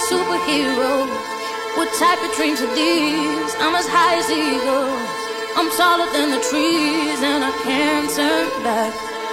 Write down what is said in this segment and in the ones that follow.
superhero. What type of dreams are these? I'm as high as eagles. I'm taller than the trees, and I can't turn back.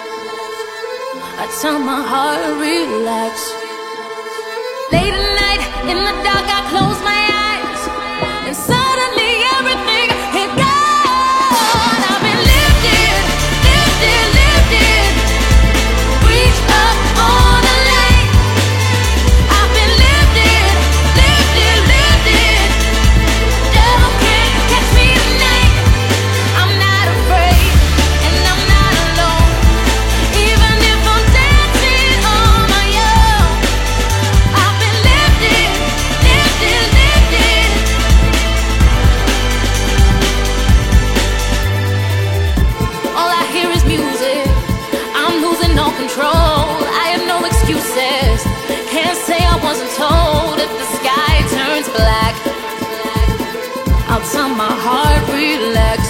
I tell my heart, relax. Late at night, in the dark, I close my eyes, and suddenly everything had gone. I've been lifted, lifted, lifted. Reach up on a line. I've been lifted, lifted, lifted. Devil can't catch me tonight. I'm not afraid, and I'm not alone. Even if I'm dancing on my own, I've been lifted, lifted, lifted. All I hear is music. I'm losing all control. I have no excuses. Can't say I wasn't told. If the sky turns black, I'll tell my heart, relax.